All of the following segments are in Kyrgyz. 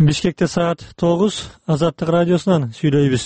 Бишкекте саат 9, Азаттык радиосунан сүйлөйбүз.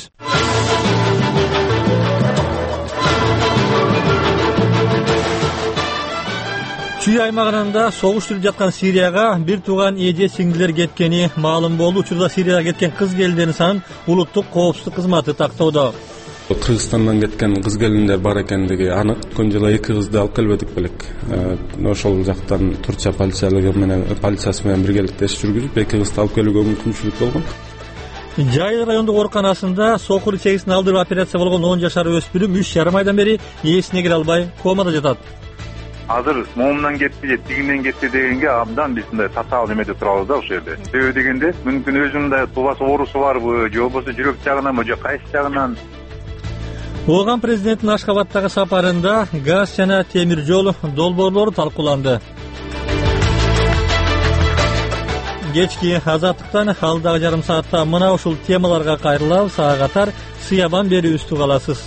Чүй аймагында согуш жүрүп жаткан Сирияга бир тууган эже сиңдилер кеткени маалым болду. Учурда Сирияга кеткен кыз келиндердин санын улуттук коопсуздук кызматы тактоодо. Кыргызстандан кеткен кыз келиндер бар экендиги анык. Өткөн жылы 2 кызды алып келбедик белек. Ошол жактан Турча полициясы менен биргеликте иш жүргүзүп 2 кызды алып келүүгө мүмкүнчүлүк болгон. Жайыл райондук ооруканасында сокур ичегисин алдырып операция болгон 10 жашар өспүрүм 3,5 айдан бери ээсине кире албай комада жатат. Азыр момундан кетти же тигинден кетти дегенге абдан биз мындай татаал немеде турабыз да ошол жерде. Себеби дегенде мүмкүн өзүнүн да тубасы оорусу барбы, же болбосо жүрөк жагынан, же кайсы жагынан. Ооган президенттин Ашхабадтагы сапарында газ жана темир жол долбоорлору талкууланды. Кечки Азаттыктан алдагы жарым саатта мына ушул темаларга кайрылабыз. Сага катар сыябан берүүбүздү каласыз.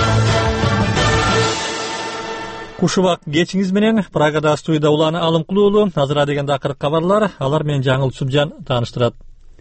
Кушубак кечиңиз менен Прагада студияда Уланы Алымкулуулу. Азыр дегенде акыркы кабарлар, алар менен Жаңыл Субжан тааныштырат.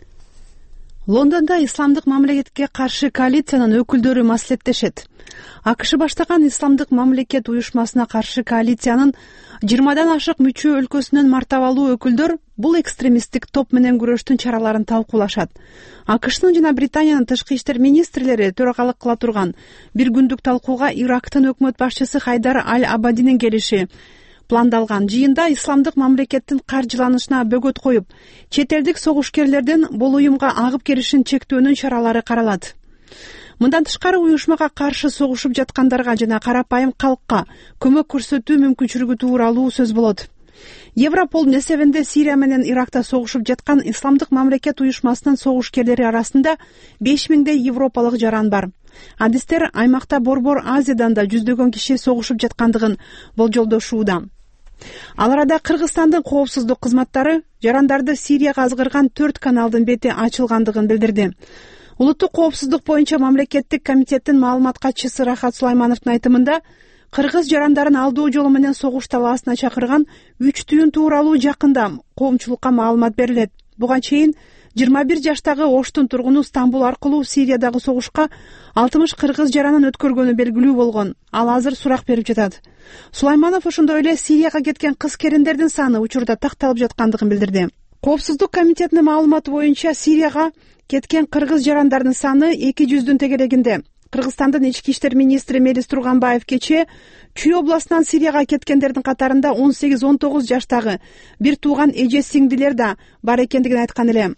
Лондонда исламдык мамлекетке каршы коалициянын өкүлдөрү маслихаттешет. АКШ баштаган исламдык мамлекет уюшмасына каршы коалициянын 20дан ашык мүчө өлкөсүнүн мартабалуу өкүлдөр бул экстремисттик топ менен күрөштүн чараларын талкуулашат. АКШнын жана Британиянын тышкы иштер министрлери төрагалык кыла турган бир күндүк талкууга Ирактын өкмөт башчысы Хайдар Аль-Абадинин келиши пландалган. Жыйында исламдык мамлекеттин каржыланышына бөгөт коюп, чет элдик согушкерлердин бул уюмга агып келишин чектөөнүн чаралары каралат. Мындан тышкары уюшмага каршы согушуп жаткандарга жана карапайым калкка көмөк көрсөтүү мүмкүнчүлүгү тууралуу сөз болот. Европол эсебинде Сирия менен Иракта согушуп жаткан исламдык мамлекет уюшмасынын согушкерлери арасында 5000дей европалык жаран бар. Адистер аймакта Борбор Азиядан да жүздөгөн киши согушуп жаткандыгын болжолдошууда. Ал арада Кыргызстандын коопсуздук кызматтары жарандарды Сирияга азгырган 4 каналдын бети ачылгандыгын билдирди. Улуттук коопсуздук боюнча мамлекеттик комитеттин маалымат катчысы Рахат Сулаймановдун айтымында, кыргыз жарандарын алдоо жолу менен согуш талаасына чакырган 3 түйүн тууралуу жакында коомчулукка маалымат берилет. Буга чейин 21 жаштагы Оштун тургуну Стамбул аркылуу Сириядагы согушка 60 кыргыз жаранын өткөргөнү белгилүү болгон. Ал азыр сурак берип жатат. Сулайманов ошондой эле Сирияга кеткен кыз келиндердин саны учурда такталып жаткандыгын билдирди. Коопсуздук комитетинин маалыматы боюнча Сирияга кеткен кыргыз жарандардын саны 200дүн тегерегинде. Кыргызстандын ички иштер министри Мелис Турганбаев кечээ Чүй областынан Сирияга кеткендердин катарында 18-19 жаштагы бир тууган эже сиңдилер да бар экендигин айткан эле.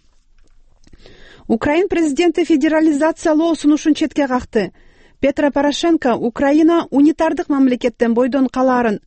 Украин президенти федерализациялоо сунушун четке какты. Петро Порошенко Украина унитардык мамлекет бойдон калаарын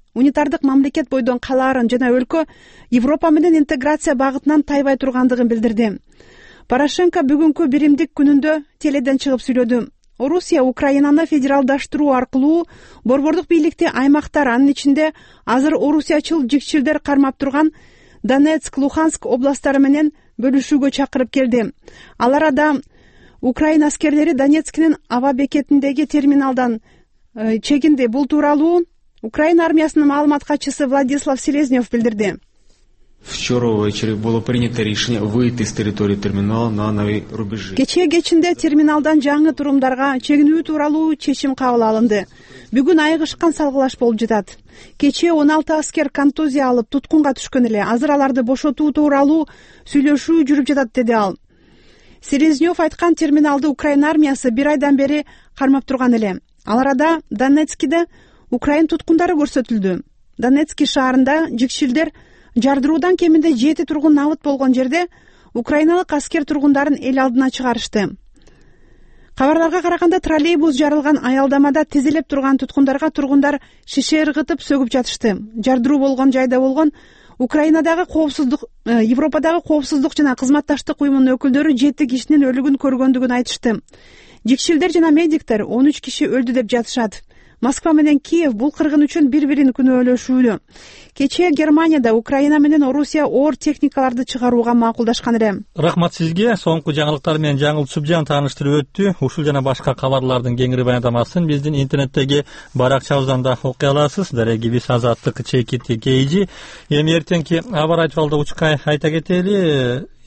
жана өлкө Европа менен интеграция багытынан тайбай тургандыгын билдирди. Порошенко бүгүнкү биримдик күнүндө теледен чыгып сүйлөдү. Орусия Украинаны федералдаштыруу аркылуу борбордук бийликти аймактар, анын ичинде азыр орусиячыл жикчилдер кармап турган Донецк, Луханск областтары менен бөлүшүүгө чакырып келди. Ал арада Украина аскерлери Донецктин аба бекетиндеги терминалдан чегинди. Бул тууралуу Украина армиясынын маалымат катчысы Владислав Селезнев билдирди. Вчера вечером было принято решение выйти с территории терминала на новые рубежи. Кечээ кечинде терминалдан жаңы турумдарга чегинүү тууралуу чечим кабыл алынды. Бүгүн айыгышкан салгылаш болуп жатат. Кечээ 16 аскер контузия алып туткунга түшкөн эле. Азыр аларды бошотуу тууралуу сүйлөшүү жүрүп жатат, деди ал. Селезнев айткан терминалды Украина армиясы 1 айдан бери кармап турган эле. Ал арада Донецкиде Украин туткундары көрсөтүлдү. Донецк шаарында жикшилдер жардыруудан кеминде 7 тургун набыт болгон жерде украиналык аскер тургундарын эл алдына чыгарышты. Кабарларга караганда троллейбус жарылган аялдамада тизилеп турган туткундарга тургундар шише ыргытып сөгүп жатышты. Жардыруу болгон жайда болгон Украинадагы коопсуздук, Европадагы коопсуздук жана кызматташтык уюмунун өкүлдөрү 7 кишинин өлүгүн көргөндүгүн айтышты. Жикшилдер жана медиктер 13 киши өлдү деп жатышат. Москва менен Киев бул кыргын үчүн бири-бирин күнөөлөшүүдө. Кечээ Германияда Украина менен Орусия оор техникаларды чыгарууга макулдашкан эле. Рахмат сизге. Соңку жаңылыктар менен Жаңыл Субжан тааныштырып өттү. Ушул жана башка кабарлардын кеңири баяндамасын биздин интернеттеги баракчабыздан да окуй аласыз. Дарегибиз Азаттык /KG. Эми эртеңки аба радиолдо учкай айта кетели.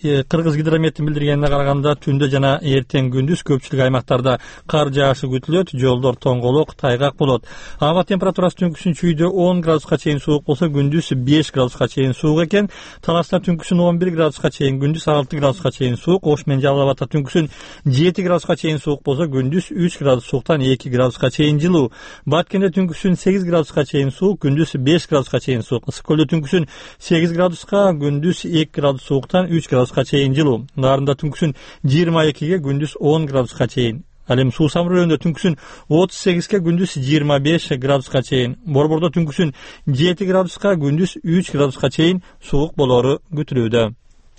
Кыргыз гидрометтин билдиргенине караганда түндө жана эртең күндүз көпчүлүк аймактарда кар жаашы күтүлөт, жолдор тоңголок, тайгак болот. Аба температурасы түнкүсүн чүйдө 10 градуска чейин суук болсо, күндүз 5 градуска чейин суук экен. Таласта түнкүсүн 11 градуска чейин, күндүз 6 градуска чейин суук. Ош менен Жалал Абадта түнкүсүн 7 градуска чейин суук болсо, күндүз 3 градус сууктан 2 градуска чейин жылуу. Баткенде түнкүсүн 8 градуска чейин суук, күндүз 5 градуска чейин суук. Ысык көлдө түнкүсүн 8 градуска, күндүз 2 градус сууктан 3 градуска чейин жылуу. Нарында түнкүсүн 22ге, күндүз 10 градуска чейин. Ал эми Суу Самыр түнкүсүн 38ге, күндүз 25 градуска чейин. Борбордо түнкүсүн 7 градуска, күндүз 3 градуска чейин суук болору күтүлүүдө.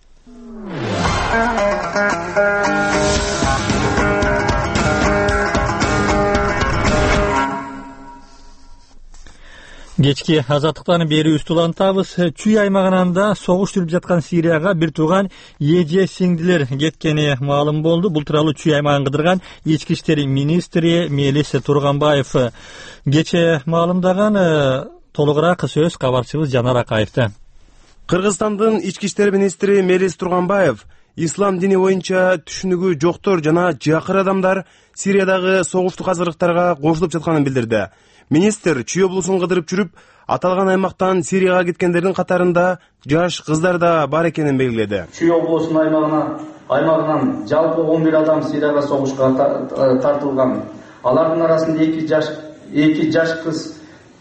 Кечки азаттыктан бери үстүлантабыз. Чүй аймагынан да согуш жүрүп жаткан Сирияга бир тууган эже сиңдилер кеткени маалым болду. Бул тууралуу Чүй аймагын кыдырган ички иштер министри Мелис Турганбаев кече маалымдаган. Толугураак сөз кабарчыбыз Жанар Акаевде. Кыргызстандын ички иштер министри Мелис Турганбаев ислам дини боюнча түшүнүгү жоктор жана жакыр адамдар Сириядагы согуштук азгырыктарга кошулуп жатканын билдирди. Министр Чүй облусун кыдырып жүрүп, аталган аймактан Сирияга кеткендердин катарында жаш кыздар да бар экенин белгиледи. Чүй облусунун аймагынан жалпы 11 адам Сирияга согушка тартылган. Алардын арасында 2 жаш кыз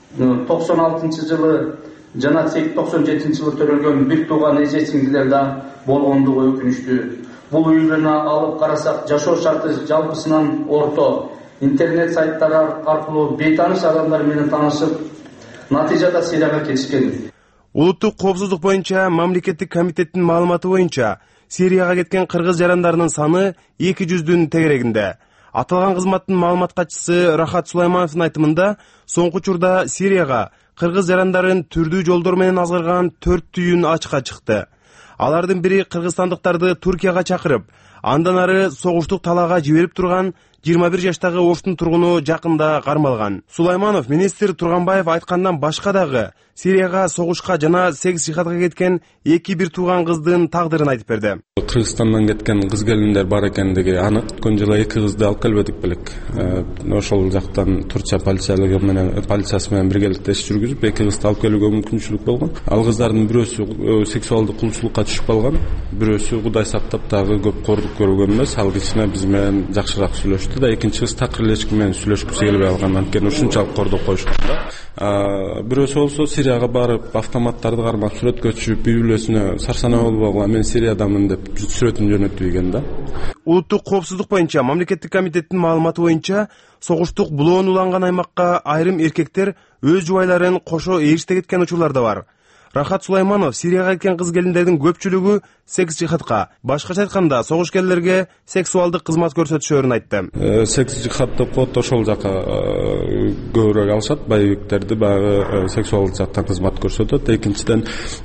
96-жылы жана 97-жылы төрөлгөн бир тууган эже сиңдилер да болгондугу өкүнүчтүү. Бул үйлөрүнө алып карасак, жашоо шарты жалпысынан орто. Интернет сайттары аркылуу бейтаныш адамдар менен таанышып, натыйжада Сирияга кетишкен. Улуттук коопсуздук боюнча мамлекеттик комитеттин маалыматы боюнча Сирияга кеткен кыргыз жарандарынын саны 200-дүн тегерегинде. Аталган кызматтын маалымат катчысы Рахат Сулаймановдун айтымында, соңку учурда Сирияга кыргыз жарандарын түрдүү жолдор менен азгырган 4 түйүн ачыкка чыкты. Алардын бири кыргызстандыктарды Туркияга чакырып, андан ары согуштук талаага жиберип турган 21 жаштагы Оштун тургуну жакында кармалган. Сулайманов министр Турганбаев айткандан башка дагы Сирияга согушка жана секс жихадка кеткен 2 тууган кыздын тагдырын айтып берди. Кыргызстандан кеткен кыз келиндер бар экендиги анык. Өткөн жылы 2 кызды алып келбедик белек. Ошол жактан Туркия полициясы менен биргеликте иш жүргүзүп 2 кызды алып келүүгө мүмкүнчүлүк болгон. Ал кыздардын бирөөсү сексуалдык кулчулукка түшүп калган, бирөөсү Кудай сактап дагы көп кордук көргөн эмес. Ал кичине биз менен жакшыраак сүйлөштү да, экинчи кыз такыр эле эч ким менен сүйлөшкүсү келбей калган, анткени ушунчалык кордук койушкан да. Бирөөсү болсо Сирияга барып автоматтарды кармап сүрөткө түшүп, үй бүлөсүнө сарсанаа болбогула мен Сириядамын деп сүрөтүн жөнөтпөйгөн да. Улуттук коопсуздук боюнча мамлекеттик комитеттин маалыматы боюнча согуштук булоон уланган аймакка айрым эркектер өз жубайларын кошо ээриште кеткен учурлар да бар. Рахат Сулайманов Сирияга кеткен кыз келиндердин көпчүлүгү секс жихадка, башкача айтканда согушкерлерге сексуалдык кызмат көрсөтүшөрүн айтты. Секс жихад деп коет, ошол жака көбүрөөк алышат, байбектерди баягы сексуалдык жактан кызмат көрсөтөт. Экинчиден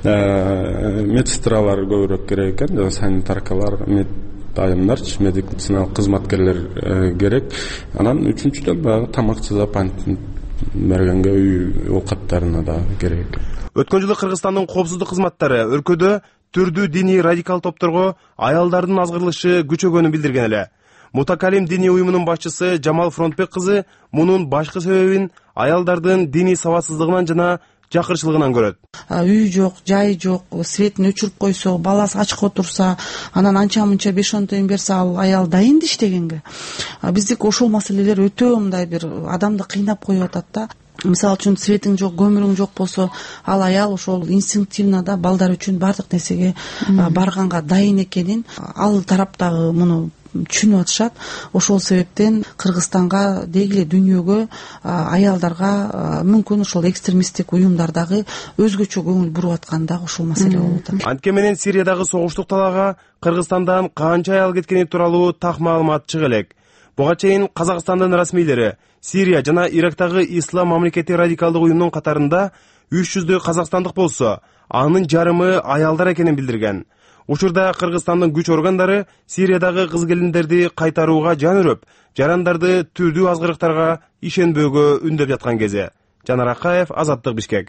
медсестралар көбүрөөк керек экен, жана санитаркалар, айымдарчы, медициналык кызматкерлер керек. Анан үчүнчүдөн баягы тамак жасап бергенге үй оокаттарына да керек. Өткөн жылы Кыргызстандын коопсуздук кызматтары өлкөдө түрдүү диний радикал топторго аялдардын азгырылышы күчөгөнүн билдирген эле. Мутакалим диний уюмунун башчысы Жамал Фронтбек кызы мунун башкы себебин аялдардын диний сабатсыздыгынан жана жакырчылыгынан көрөт. Үй жок, жай жок, светин өчүрүп койсо, баласы ачык отурса, анан анча-мынча 5-10 тыйын берсе, ал аял дайын иштегенге. Биздики ошол маселелер өтө мындай бир адамды кыйнап коюп атат да. Мисалы үчүн светиң жок, көмүрүң жок болсо, ал аял ошол инстинктивно да балдар үчүн бардык нерсеге барганга дайын экенин ал тараптагы муну түшүнүп атышат. Ошол себептен Кыргызстанга дегиле дүйнөгө аялдарга мүмкүн ошол экстремисттик уюмдар дагы өзгөчө көңүл буруп аткан дагы ошол маселе болуп атат. Антке менен Сириядагы согуштук талаага Кыргызстандан канча аял кеткени тууралуу так маалымат чыга элек. Буга чейин Казакстандын расмийлери Сирия жана Ирактагы ислам мамлекети радикалдык уюмдун катарында 300дөй казакстандык болсо, анын жарымы аялдар экенин билдирген. Учурда Кыргызстандын күч органдары Сириядагы кыз келиндерди кайтарууга жан үрөп, жарандарды түрдүү азгырыктарга ишенбөөгө үндөп жаткан кези. Жанар Акаев, Азаттык, Бишкек.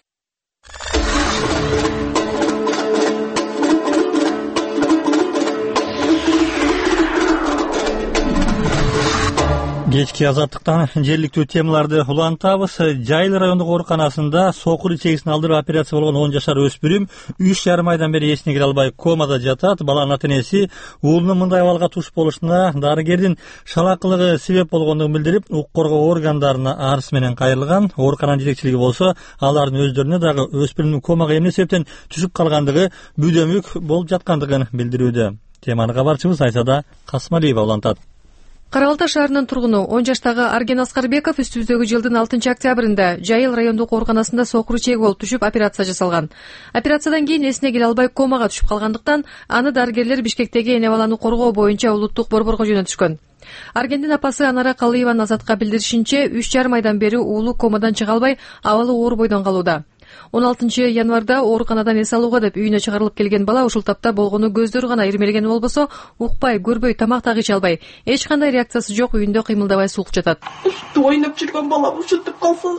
Кечки азаттыктан жергиликтүү темаларды улантабыз. Жайыл райондук ооруканасында сокур ичегисин алдыруу операция болгон 10 жашар өспүрүм 3,5 айдан бери эсине келе албай комада жатат. Баланын ата энеси уулунун мындай абалга туш болушуна дарыгердин шалакылыгы себеп болгондугун билдирип, укук коргоо органдарына арыз менен кайрылган. Оорукананын жетекчилиги болсо алардын өздөрүнө дагы өспүрүмдүн комага эмне себептен түшүп калгандыгы бүдөмүк болуп жаткандыгын билдирүүдө. Теманы кабарчыбыз Айсада Касмалиева улантат. Кара Балта шаарынын тургуну 10 жаштагы Арген Аскарбеков үстүбүздөгү жылдын 6 октябрында Жайыл райондук ооруканасында сокур ичеги болуп түшүп операция жасалган. Операциядан кийин эсине келе албай комага түшүп калгандыктан аны дарыгерлер Бишкектеги эне баланы коргоо боюнча улуттук борборго жөнөтүшкөн. Аргендин апасы Анара Калыева Азатка билдиришинче 3,5 айдан бери уулу комадан чыга албай абалы оор бойдон калууда. 16 январда ооруканадан эс алууга деп үйүнө чыгарылып келген бала ушул тапта болгону көздөрү гана ирмелеген болбосо, укпай, көрбөй, тамак дагы иче албай, эч кандай реакциясы жок үйүндө кыймылдабай сулук жатат. Ойноп жүргөн балам ушинтип калса,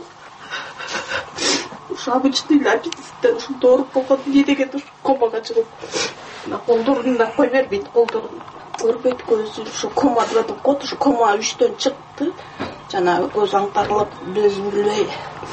ушу обычный аппетиттен ушинтип ооруп болгон, эмне деген ушу комага чыгып, колдорун да кой бербейт, колдорун көрбөйт, көзү ушу кома деп коет, ушу кома 3төн чыкты, жана көз аңтарылып, өзүн билбей.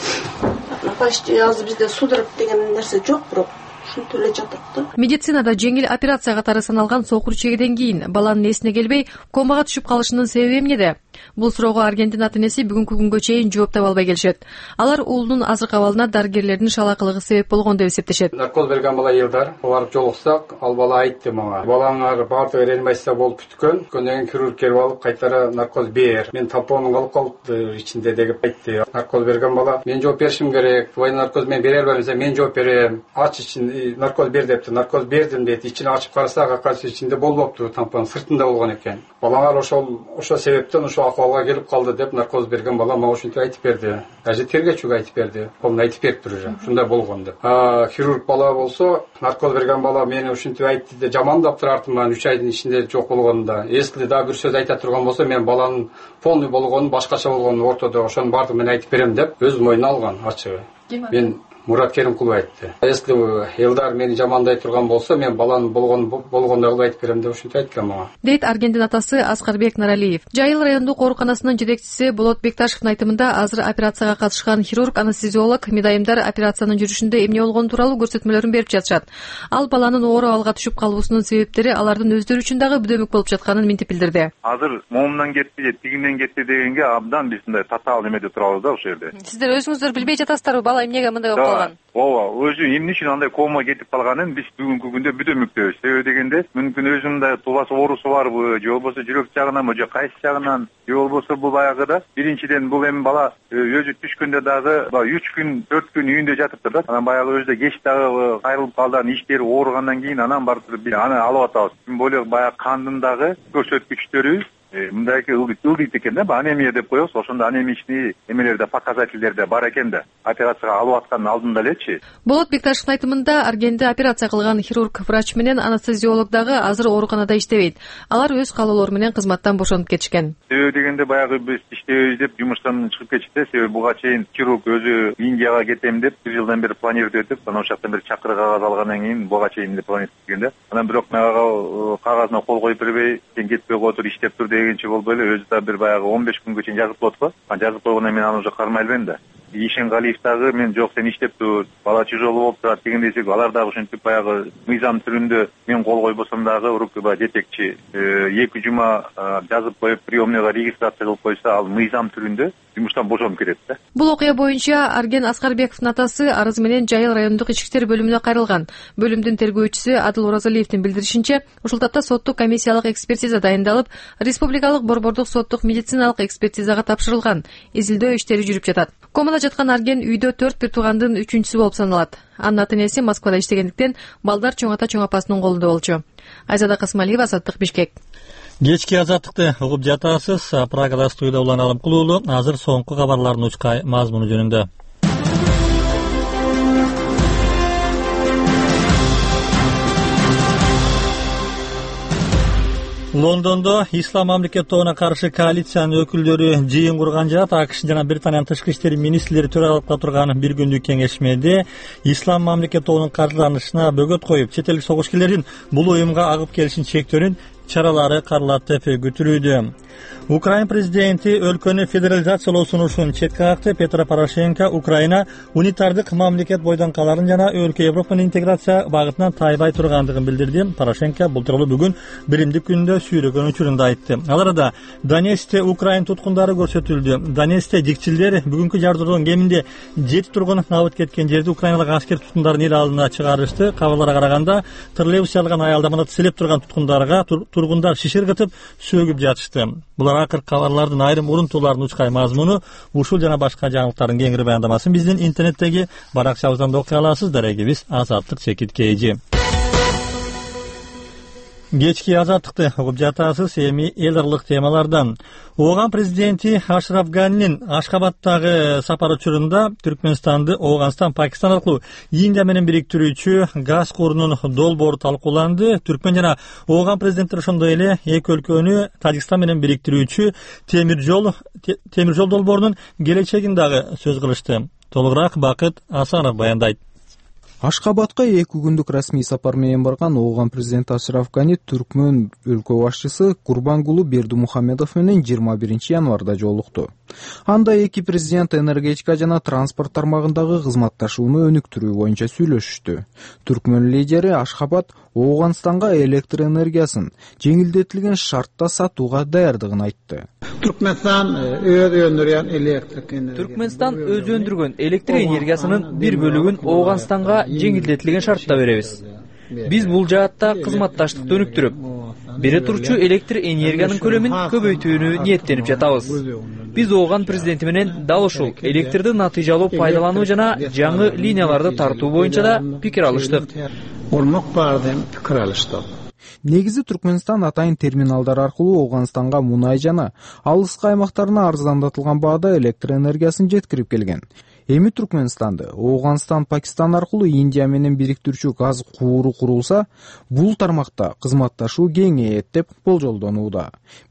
Почти азыр бизде судорог деген нерсе жок, бирок ушинтип эле жатат да. Медицинада жеңил операция катары саналган сокур ичегиден кийин баланын эсине келбей комага түшүп калышынын себеби эмнеде? Бул суроого Аргендин ата энеси бүгүнкү күнгө чейин жооп таба албай келишет. Алар уулунун азыркы абалына дарыгерлердин шалакылыгы себеп болгон деп эсептешет. Наркоз берген бала Элдар, барып жолуксак, ал бала айтты мага. Балаңар баардыгы реанимация болуп бүткөн. Көнөн хирург келип алып, кайтара наркоз бер. Мен тампонун калып калды ичинде деп айтты. Наркоз берген бала, мен жооп беришим керек. Твой наркоз мен бере албайм десе, мен жооп берем. Ач ичин, наркоз бер депти. Наркоз бердим дейт. Ичине ачып карасак, акасы ичинде болбопту, тампон сыртында болгон экен. Балаңар ошол себептен ошол акыбалга келип калды деп наркоз берген бала мага ушинтип айтып берди. Даже тергөөчүгө айтып берди. Колун айтып бериптир уже. Ушундай болгон деп. Хирург бала болсо, наркоз берген бала мени ушинтип айтты деп жамандаптыр артыман 3 айдын ичинде жок болгонунда. Если да бир сөз айта турган болсо, мен баланын полный болгонун, башкача болгонун ортодо ошонун баардыгын мен айтып берем деп өз мойнуна алган ачыгы. Мен Мурат Керимкулов айтты. Если Элдар мени жамандай турган болсо, мен баланын болгондой кылып айтып берем деп ушинтип айткан мага. Дейт Аргендин атасы Аскарбек Наралиев. Жайыл райондук ооруканасынын жетекчиси Болот Бекташевдин айтымында азыр операцияга катышкан хирург, анестезиолог, медайымдар операциянын жүрүшүндө эмне болгону тууралуу көрсөтмөлөрүн берип жатышат. Ал баланын оор абалга түшүп калуусунун себептери алардын өздөрү үчүн дагы бүдөмүк болуп жатканын минтип билдирди. Азыр момундан кетти же тигинден кетти дегенге абдан биз мындай татаал эмеде турабыз да ошол жерде. Сиздер өзүңүздөр билбей жатасыздарбы, бала эмнеге мындай болуп калган? Ооба, өзү эмне үчүн андай кома кетип калганын биз бүгүнкү күндө бүдөмүктөбүз. Себеби дегенде, мүмкүн өзүнүн да тубасы оорусу барбы, же болбосо жүрөк жагынанбы, же кайсы жагынан, же болбосо бул баягыда биринчиден бул эми бала өзү түшкөндө дагы 3 күн, 4 күн үйүндө жатыптыр да. Анан баягы өзү кеч дагы кайрылып калды, иштери ооругандан кийин анан барып биз аны алып атабыз. Тим более баягы кандын дагы көрсөткүчтөрү мындайки ылдыйт экен да, анемия деп коебуз. Ошондо анемичный эмелерде, показательдерде бар экен да. Операцияга алып аткандын алдында элечи. Болот Бекташевдин айтымында Аргенди операция кылган хирург, врач менен анестезиолог дагы азыр ооруканада иштебейт. Алар өз каалоолору менен кызматтан бошонуп кетишкен. Себеби дегенде баягы биз иштебейбиз деп жумуштан чыгып кетишти. Себеби буга чейин хирург өзү Индияга кетем деп 1 жылдан бери планировать этип, анан ошол жактан бир чакырык кагаз алгандан кийин буга чейин планировать эткен да. Анан бирок мага кагазына кол коюп бербей, сен кетпей отур, иштеп тур дегенче болбой эле өзү да бир баягы 15 күнгө чейин жазып коет го. Анан жазып койгондон кийин аны уже кармай албайм да. Ишенгалиев дагы мен жок сен иштеп тур, бала тяжело болуп турат деген десек, алар дагы ушинтип баягы мыйзам түрүндө мен кол койбосом дагы рукуба жетекчи 2 жума жазып коюп приемныйга регистрация кылып койсо, ал мыйзам түрүндө жумуштан бошонуп кетет да. Бул окуя боюнча Арген Аскарбековдун атасы арыз менен Жайыл райондук ички иштер бөлүмүнө кайрылган. Бөлүмдүн тергөөчүсү Адыл Оразалиевдин билдиришинче, ушул тапта соттук комиссиялык экспертиза дайындалып, республикалык борбордук соттук медициналык экспертизага тапшырылган. Изилдөө иштери жүрүп жатат. Комада жаткан Арген үйдө 4 бир туугандын 3-үчүсү болуп саналат. Анын ата энеси Москвада иштегендиктен балдар чоң ата чоң апасынын колунда болчу. Айзада Касмалиева, Азаттык, Бишкек. Кечки азаттыкты угуп жатасыз. Прагада студияда Улан Алымкулуулу. Азыр соңку кабарлардын учка мазмуну жөнүндө. Лондондо Ислам мамлекет тобуна каршы коалициянын өкүлдөрү жыйын курган жаат. АКШ жана Британиянын тышкы иштер министрлери төралыкта турган бир күндүк кеңешмеде Ислам мамлекет тобунун каржыланышына бөгөт коюп, чет элдик согушкерлердин бул уюмга агып келишин чектөөнүн чаралары каралат деп күтүлүүдө. Украин президенти өлкөнү федерализациялоо сунушун четке какты. Петро Порошенко Украина унитардык мамлекет бойдонкаларын жана өлкө Европанын интеграция багытынан тайбай тургандыгын билдирди. Порошенко бул тууралуу бүгүн биримдик күндө сүйлөгөн учурунда айтты. Ал арада Донецкте Украин туткундары көрсөтүлдү. Донецкте дикчилер бүгүнкү жардырган кеминде 7 тургун набыт кеткен жерди украиналык аскер туткундарын эл алдына чыгарышты. Кабарларга караганда троллейбус алган аялдамада тизилип турган туткундарга тургундар шишир кытып сөгүп жатышты. Булар акыркы кабарлардын айрым урунтууларынын учкай мазмуну. Ушул жана башка жаңылыктардын кеңири баяндамасын биздин интернеттеги баракчабыздан окуй аласыз. Дарегибиз Азаттык чекит KG. Кечки Азаттыкты угуп жатасыз. Эми эл аралык темалардан. Ооган президенти Ашраф Ганинин Ашхабадтагы сапар учурунда Түркмөнстанды Ооганстан, Пакистан аркылуу Индия менен бириктирүүчү газ курунун долбоору талкууланды. Түркмөн жана Ооган президенттери ошондой эле эки өлкөнү Тажикстан менен бириктирүүчү темир жол долбоорунун келечегин дагы сөз кылышты. Толугураак Бакыт Асанов баяндайт. Ашхабадка 2 күндүк расмий сапар менен барган Ооган президенти Ашраф Гани Түркмөн өлкө башчысы Курбангулу Бердимухамедов менен 21 январда жолукту. Анда эки президент энергетика жана транспорт тармагындагы кызматташууну өнүктүрүү боюнча сүйлөшүштү. Түркмөн лидери Ашхабад Ооганстанга электр энергиясын жеңилдетилген шартта сатууга даярдыгын айтты. Түркмөнстан өз өндүргөн электр энергиясынын бир бөлүгүн Ооганстанга жеңилдетилген шартта беребиз. Биз бул жаатта кызматташтыкты өнүктүрүп, бере турчу электр энергиянын көлөмүн көбөйтүүнү ниеттенип жатабыз. Биз Ооган президенти менен дал ушул электрди натыйжалуу пайдалануу жана жаңы линияларды тартуу боюнча да пикир алыштык. Негизи Түркмөнстан атайын терминалдар аркылуу Ооганстанга мунай жана алыскы аймактарына арзандатылган баада электр энергиясын жеткирип келген. Эми Түркмөнстанды Ооганстан, Пакистан аркылуу Индия менен бириктирүүчү газ кууру курулса, бул тармакта кызматташуу кеңейет деп болжолдонууда.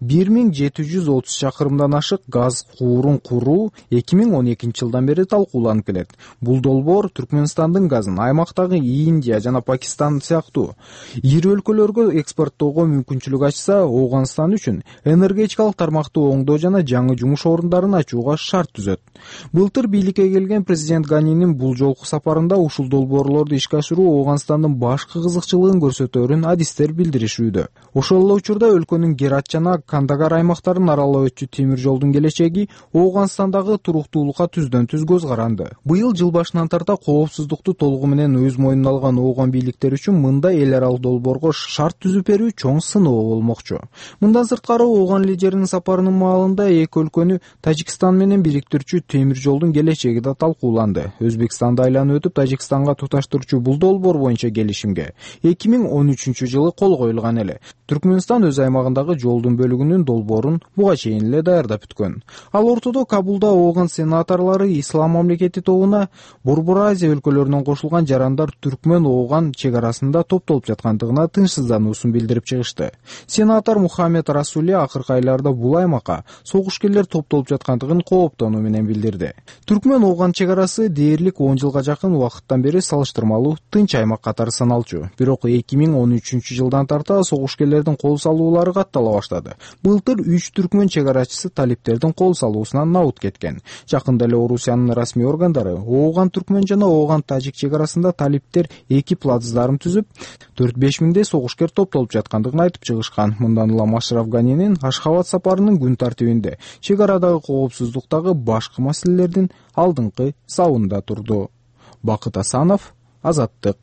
1730 чакырымдан ашык газ куурун куруу 2012 жылдан бери талкууланып келет. Бул долбоор Түркмөнстандын газын аймактагы Индия жана Пакистан сыяктуу ири өлкөлөргө экспорттоого мүмкүнчүлүк ачса, Ооганстан үчүн энергетикалык тармакты оңдоо жана жаңы жумуш орундарын ачууга шарт түзөт. Былтыр бийликке келген президент Ганинин бул жолку сапарында ушул долбоорлорду ишке ашыруу Ооганстандын башкы кызыкчылыгын көрсөтөөрүн адистер билдиришүүдө. Ошол эле учурда өлкөнүн Герат жана Кандагар аймактарын аралап өтчү темир жолдун келечеги Ооганстандагы туруктуулукка түздөн-түз көз каранды. Быйыл жыл башынан тарта коопсуздукту толугу менен өз мойнуна алган Ооган бийликтери үчүн мындай эл аралык долбоорго шарт түзүп берүү чоң сыноо болмокчу. Мындан сырткары Ооган лидеринин сапарынын маалында эки өлкөнү Тажикстан менен бириктирүүчү темир жолдун келечеги да талкууланды. Өзбекстанды айланып өтүп Тажикстанга туташтырчу бул долбоор боюнча келишимге 2013 жылы кол коюлган эле. Түркмөнстан өз аймагындагы жолдун бөлүгүнүн долбоорун буга чейин эле даярдап бүткөн. Ал ортодо Кабулда Ооган сенаторлору Ислам мамлекети тобуна Борбор Азия өлкөлөрүнөн кошулган жарандар Түркмөн Ооган чек арасында топтолуп жаткандыгына тынчсыздануусун билдирип чыгышты. Сенатор Мухаммед Расули акыркы айларда бул аймакка согушкерлер топтолуп жаткандыгын кооптонуу менен билдирди. Түркмөн Ооган чек арасы дээрлик 10 жылга жакын убакыттан бери салыштырмалуу тынч аймак катары саналчу. Бирок 2013 жылдан тарта согушкерлердин кол салуулары каттала баштады. Былтыр 3 түркмөн чек арачысы талиптердин кол салуусунан набыт кеткен. Жакында эле Орусиянын расмий органдары Ооган түркмөн жана Ооган тажик чек арасында талиптер эки плацдарын түзүп, 4-5 миңдей согушкер топтолуп жаткандыгын айтып чыгышкан. Мындан улам Ашраф Ганинин Ашхабад сапарынын күн тартибинде чек арадагы коопсуздуктагы башкы маселелердин алдыңкы сабында турду. Бакыт Асанов, Азаттык.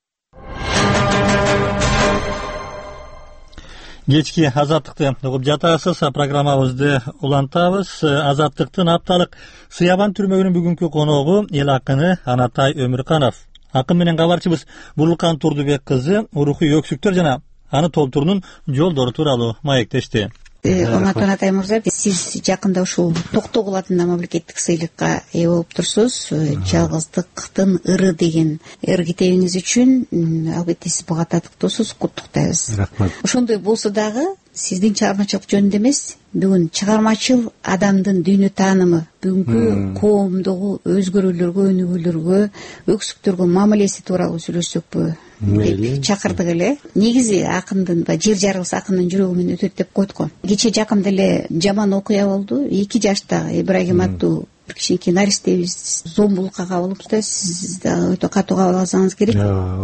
Кечки Азаттыкты угуп жатасыз. Программабызды улантабыз. Азаттыктын апталык Сыябан түрмөгүнүн бүгүнкү коногу эл акыны Анатай Өмүрканов. Акын менен кабарчыбыз Бурлукан Турдубек кызы рухий өксүктөр жана аны толтуруунун жолдору тууралуу маектешти. Анатай мырза, сиз жакында ушул Токтогул атында мамлекеттик сыйлыкка ээ болуп турсуз. Жалгыздыктын ыры деген ыр китебиңиз үчүн албетте сиз буга татыктуусуз, куттуктайбыз. Рахмат. Ошондой болсо дагы сиздин чыгармачылык жөнүндө эмес, бүгүн чыгармачыл адамдын дүйнө таанымы, бүгүнкү коомдогу өзгөрүүлөргө, өнүгүүлөргө, өксүктөргө мамилеси тууралуу сүйлөшсөкпү деп чакырдык эле. Негизи акындын жер жарылышы акындын жүрөгү менен өтөт деп койдук го. Кече жакында эле жаман окуя болду. 2 жаштагы Ибрагим аттуу бир кичинекей наристебиз зомбулукка кабылыптыр да. Сиз да өтө катуу кабыл алсаңыз керек.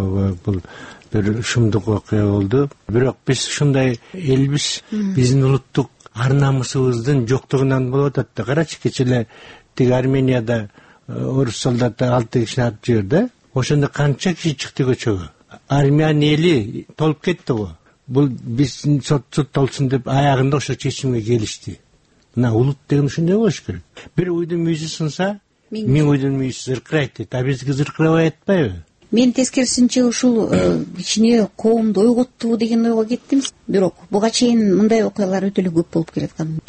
Бул бир шумдук окуя болду. Бирок биз ушундай элбиз, биздин улуттук ар намысыбыздын жоктугунан болуп атат да. Карачы, кече эле тиги Арменияда орус солдаты 6 кишини атып жиберди. Ошондо канча киши чыкты көчөгө. Армян эли толуп кетти го. Бул биздин суд толсун деп аягында ошо чечимге келишти. Мына улут деген ушундай болуш керек. Бир уйдун мүйүзү сынса, 1000 уйдун мүйүзү зыркырайт дейт. А бизге зыркырабай атпайбы? Мен тескерисинче ушул кичине коомду ойготту деген ойго кеттим. Бирок буга чейин мындай окуялар өтө эле көп болуп келаткан.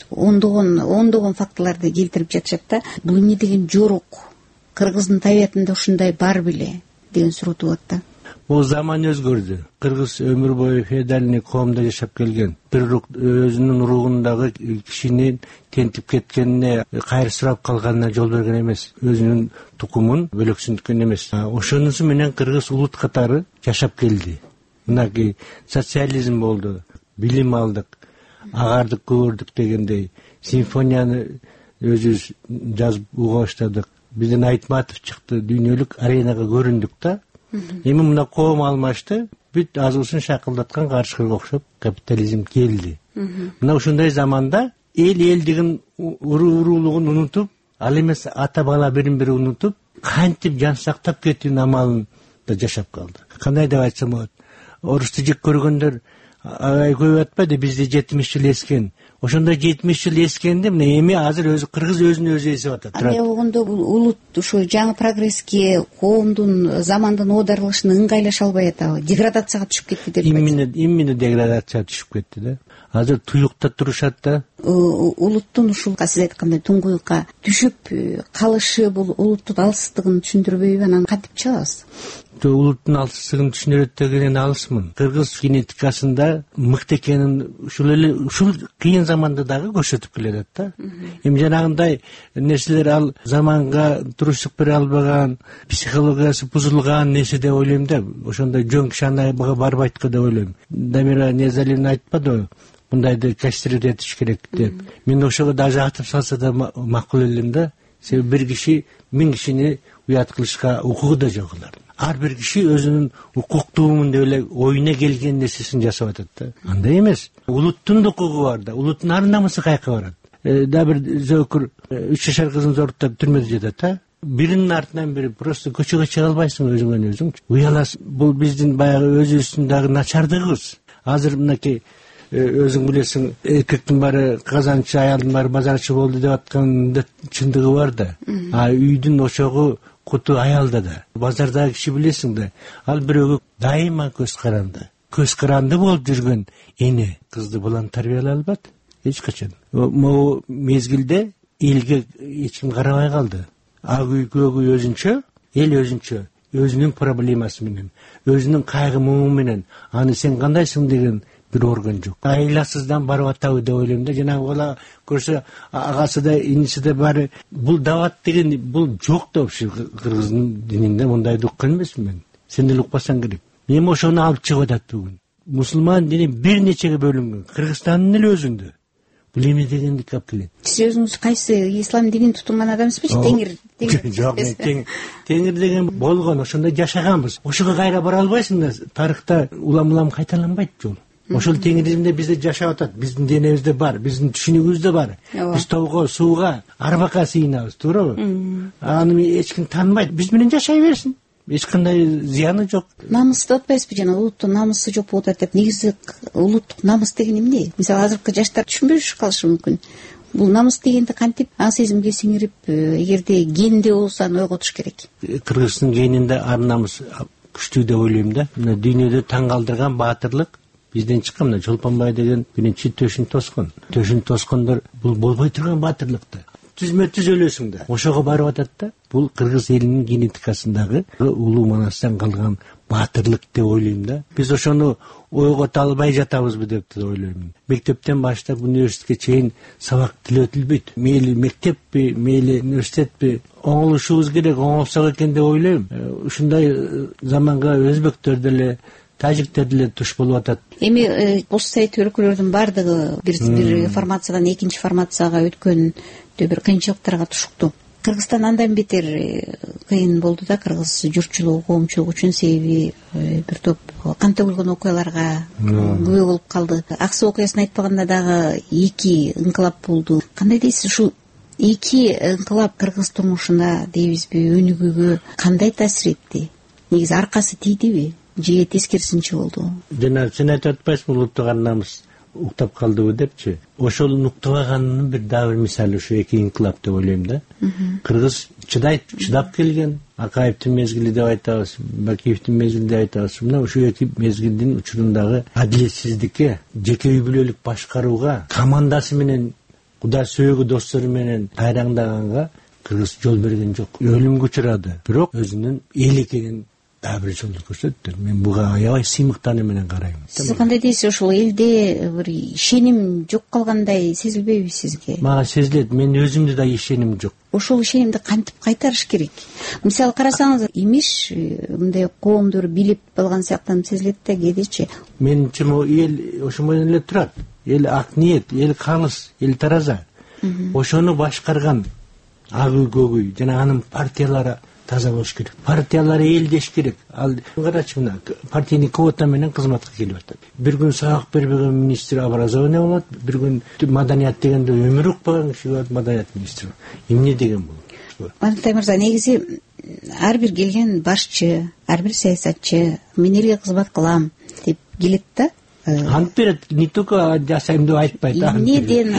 Ондогон фактыларды келтирип жатышат да. Бул эмне деген жорук? Кыргыздын табиятында ушундай бар беле деген суроо туулат да. Бул заман өзгөрдү. Кыргыз өмүр бою феодальный коомдо жашап келген. Бир өзүнүн уругундагы кишинин тентип кеткенине, кайыр сурап калганына жол берген эмес. Өзүнүн тукумун бөлөксүндүккөн эмес. Ошонусу менен кыргыз улут катары жашап келди. Мынакей социализм болду, билим алдык, агардык, көбөрдүк дегендей. Симфонияны өзүбүз жазып уга баштадык. Биздин Айтматов чыкты, дүйнөлүк аренага көрүндүк да. Эми мына коом алмашты, бүт азусын шакылдаткан каршыга окшоп капитализм келди. Мына ушундай заманда эл элдигин уруулугун унутуп, ал эмес ата бала бирин-бири унутуп, кантип жан сактап кетүүнүн амалында жашап калды. Кандай деп айтсам болот? Орусту жек көргөндөр аябай көп атпайбы, бизде 70 жыл эскен. Ошондой 70 жыл эскенде мына эми азыр өзү кыргыз өзүн өзү эсип атат. Андай болгондо бул улут ушу жаңы прогресске, коомдун замандан оодарылышына ыңгайлаша албай атабы? Деградацияга түшүп кетти деп айтат. Именно деградацияга түшүп кетти да. Азыр туюкта турушат да. Улуттун ушул сиз айткандай туңгуюкка түшүп калышы бул улуттун алсыздыгын түшүндүрбөйбү? Анан кантип чыгабыз? Улуттун алсыздыгын түшүнөрөт дегенен алысмын. Кыргыз генетикасында мыкты экенин ушул кыйын заманда дагы көрсөтүп келет да. Эми жанагындай нерселер ал заманга туруштук бере албаган, психологиясы бузулган нерсе деп ойлойм да. Ошондой жөн киши анага барбайт го деп ойлойм. Дамира Ниязалиевна айтпадыбы? Мындайды кастирет этиш керек деп. Мен ошого даже атып салса да макул элем да. Себеби бир киши 1000 кишини уят кылышка укугу да жок алардын. Ар бир киши өзүнүн укуктуумун деп эле оюна келген нерсесин жасап атат да. Андай эмес. Улуттун укугу бар да, улуттун ар намысы кайка барат. Да бир зөөкүр 3 жашар кызын зоруктап түрмөдө жатат да. Биринин артынан бири просто көчөгө чыга албайсың өзүңөн өзүң. Уяласың. Бул биздин баягы өзүбүздүн дагы начардыгыбыз. Азыр мынакей өзүң билесиң, эркектин баары казанчы, аялдын баары базарчы болду деп атканда чындыгы бар да. А үйдүн ошогу куту аялда да. Базардагы киши билесиң да, ал бирөөгө дайыма көз каранды. Көз каранды болуп жүргөн эне кызды булан тарбиялай албат эч качан. Могу мезгилде элге эч ким карабай калды. Ак үй көк үй өзүнчө, эл өзүнчө, өзүнүн проблемасы менен, өзүнүн кайгы муңу менен, аны сен кандайсың деген бир орган жок. Айласыздан барып атабы деп ойлойм да. Жанагы бала көрсө агасы да, иниси да баары. Бул дават деген бул жок да вообще кыргыздын дининде мындайды уккан эмесмин мен. Сен деле укпасаң керек. Эми ошону алып чыгып атат бүгүн. Мусулман дини бир нечеге бөлүнгөн. Кыргызстандын эле өзүндө. Бул эмне дегенди капилет. Сиз өзүңүз кайсы ислам динин тутунган адамсызбы? Теңир. Жок, теңир деген болгон, ошондой жашаганбыз. Ошого кайра бара албайсың да. Тарыхта улам кайталанбайт жол. Ошол теңиризмде бизде жашап атат, биздин денебизде бар, биздин түшүнүгүбүздө бар. Биз тоого, сууга, арбакка сыйынабыз, туурабы? Аны эч ким таанбайт, биз менен жашай берсин. Эч кандай зыяны жок. Намыс деп атпайсызбы жана улуттун намысы жок болуп атат деп. Негизи улуттук намыс деген эмне? Мисалы азыркы жаштар түшүнбөй калышы мүмкүн. Бул намыс дегенди кантип аң сезимге сиңирип, эгерде генде болсо аны ойготуш керек. Кыргыздын генинде ар намыс күчтүү деп ойлойм да. Мына дүйнөдө таң калтырган баатырлык бизден чыккан. Мына Чолпонбай деген биринчи төшүн тоскон. Төшүн тоскондор бул болбой турган баатырлыкты. Түзмө-түз өлөсүң да. Ошого барып атат да. Бул кыргыз элинин генетикасындагы улуу манастан калган баатырлык деп ойлойм да. Биз ошону ойгото албай жатабызбы деп ойлойм. Мектептен баштап университетке чейин сабак тилөтүлбөйт. Мейли мектеппи, мейли университетпи оңолушубуз керек, оңолсок экен деп ойлойм. Ушундай заманга өзбектер деле, тажиктер деле туш болуп атат. Эми пост совет өлкөлөрдүн баардыгы бир формациядан экинчи формацияга өткөндө бир кыйынчылыктарга тушукту. Кыргызстан андан бетер кыйын болду да, кыргыз журтчулугу, коомчулугу үчүн. Себеби бир топ кан төгүлгөн окуяларга күбө болуп калды. Аксы окуясын айтпаганда дагы 2 ыңкылап болду. Кандай дейсиз, ушул 2 ыңкылап кыргыз турмушуна дейбизби, өнүгүүгө кандай таасир этти? Негизи аркасы тийдиби же тескерисинче болду? Жана сен айтып атпайсыңбы, улуттук арнамыз уктап калдыбы депчи. Ошол уктабаганынын бир дагы бир мисалы ушу 2 ыңкылап деп ойлойм да. Кыргыз чыдап келген. Акаевдин мезгили деп айтабыз, Бакиевдин мезгили деп айтабыз. Мына ушу 2 мезгилдин учурундагы адилетсиздикке, жеке үй бүлөлүк башкарууга, командасы менен, кудай сөөгү достору менен тайраңдаганга кыргыз жол берген жок. Өлүмгө учурады, бирок өзүнүн эл экенин дагы бир жолду көрсөттү. Мен буга аябай сыймыктаны менен карайм. Сиз кандай дейсиз, ошол элде бир ишеним жок калгандай сезилбейби сизге? Мага сезилет, мен өзүмдө да ишеним жок. Ошол ишенимди кантип кайтарыш керек? Мисалы карасаңыз, имиш мындай коомдор билип калган сыяктуу сезилет да кээдечи. Менимче эл ошо менен эле турат. Эл ак ниет, эл калыс, эл тараза. Ошону башкарган ак үй, көк үй жана анын партиялары таза болуш керек. Партиялары элдеш керек. Ал карачы, мына партийный квота менен кызматка келип атат. Бир күн сабак бербеген министр образование болот, бир күн маданият дегенде өмүр укпаган киши болот, маданият министри. Эмне деген бул? Мантай мырза, негизи ар бир келген башчы, ар бир саясатчы мен элге кызмат кылам деп келет да. Ант берет, не только жасайм деп айтпайт. Эмнеден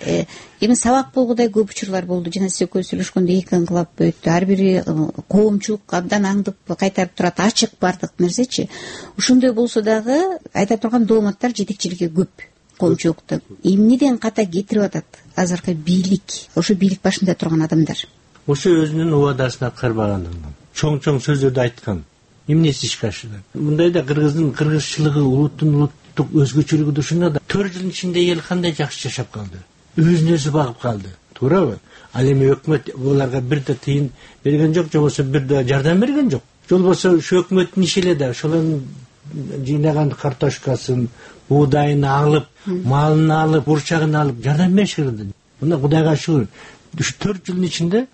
эми сабак болгудай көп учурлар болду. Жана сиз экөөбүз сүйлөшкөндө 2 ыңкылап өттү. Ар бири коомчулук абдан аңдып кайтарып турат, ачык бардык нерсечи. Ошондой болсо дагы айта турган дооматтар жетекчилиги көп коомчулукта. Эмнеден ката кетирип атат азыркы бийлик, ошо бийлик башында турган адамдар? Ошо өзүнүн убадасын аткарбаганынан, чоң сөздөрдү айткан. Эмнеси ишке ашты? Мындайда кыргызчылыгы, улуттук өзгөчөлүгү душунда да 4 жылдын ичинде эл кандай жакшы жашап калды. Өзүн өзү багып калды. Туурабы? Ал эми өкмөт буларга бир да тыйын берген жок, же болбосо бир да жардам берген жок. Же болбосо ушу өкмөттүн иши эле да ошолордун жыйнаган картошкасын, буудайын алып, малын алып, бурчагын алып жардам бериш керек. Мына Кудайга шүгүр. Ушу 4 жылдын ичинде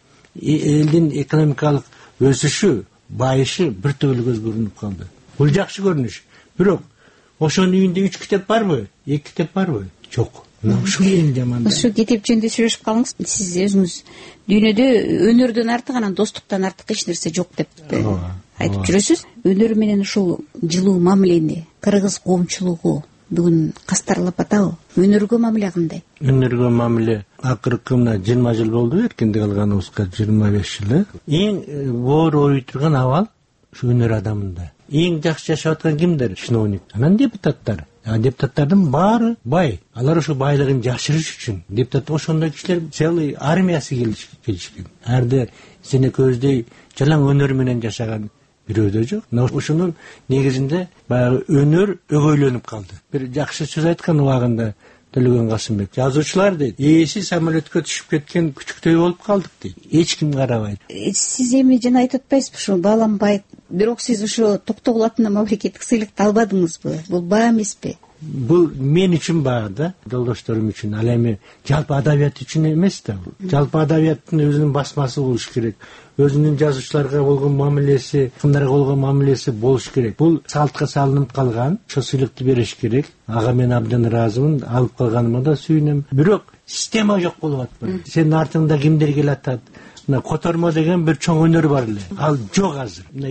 элдин экономикалык өсүшү, байышы бир төбөлгө көрүнүп калды. Бул жакшы көрүнүш. Бирок ошонун үйүндө 3 китеп барбы? 2 китеп барбы? Жок. Ушул эң жаман. Ошо китеп жөнүндө сүйлөшүп калыңыз. Сиз өзүңүз дүйнөдө өнөрдөн артык, анан достуктан артык эч нерсе жок деп айтып жүрөсүз. Өнөр менен ушул жылуу мамилени кыргыз коомчулугу бүгүн кастарлап атабы? Өнөргө мамиле кандай? Өнөргө мамиле акыркы мына 20 жыл болду, эркиндик алганыбызга 25 жыл. Эң боор ой турган абал ушу өнөр адамында. Эң жакшы жашап аткан кимдер? Чиновник, анан депутаттар. Депутаттардын баары бай. Алар ошо байлыгын жашырыш үчүн депутат ошондой кишилер целый армиясы келишкен. Әрде сен экөөбүздөй жалаң өнөр менен жашаган бирөө да жок. Ошонун негизинде баягы өнөр өгөйлөнүп калды. Бир жакшы сөз айткан убагында Төлөгөн Касымбек, жазуучулар дейт, ээси самолетке түшүп кеткен күчүктөй болуп калдык дейт. Эч ким карабайт. Сиз эми жана айтып атпайсызбы, ушу бааланбайт. Бирок сиз ошо Токтогул атынан мамлекеттик сыйлыкты албадыңызбы? Бул баа эмеспи? Бул мен үчүн баа да, жолдошторум үчүн. Ал эми жалпы адабият үчүн эмес да. Жалпы адабияттын өзүнүн басмасы болуш керек. Өзүнүн жазуучуларга болгон мамилеси, кымдарга болгон мамилеси болуш керек. Бул салтка салынып калган, ошо сыйлыкты бериш керек. Ага мен абдан ыраазымын, алып калганыма да сүйүнөм. Бирок система жок болуп атпайбы? Сенин артыңда кимдер келатат? Мына Котормо деген бир чоң өнөр бар эле. Ал жок азыр. Мына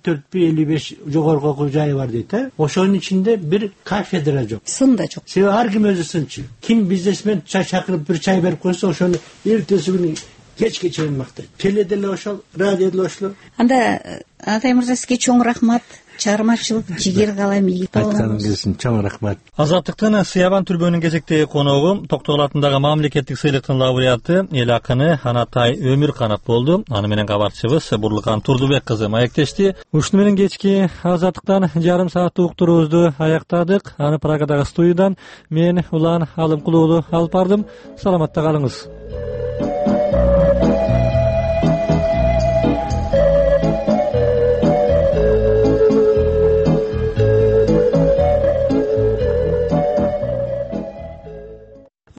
54-55 жогорку окуу жайы бар дейт, Ошонун ичинде бир кафедра жок. Сын да жок. Себеби ар ким өзү сынчы. Ким бизнесмен чай чакырып бир чай берип койсо, ошону эртеси күнү кечке чейин мактайт. Теле деле ошол, радио деле ошол. Анда Атай мырза, сизге чоң рахмат. чыгармачылык жигер каалайм, ийгит айтканыңыз үчүн чоң рахмат. Азаттыктын Сыябан түрбөнүн кезектеги коногу Токтогул атындагы мамлекеттик сыйлыктын лауреаты, эл акыны Анатай Өмүрканов болду. Аны менен кабарчыбыз Бурлукан Турдубек кызы маектешти. Ушуну менен кечки Азаттыктан жарым сааттык уктуруубузду аяктадык. Аны Праgadагы студиядан мен Улан Алымкулуулу алып бардым. Саламатта калыңыз.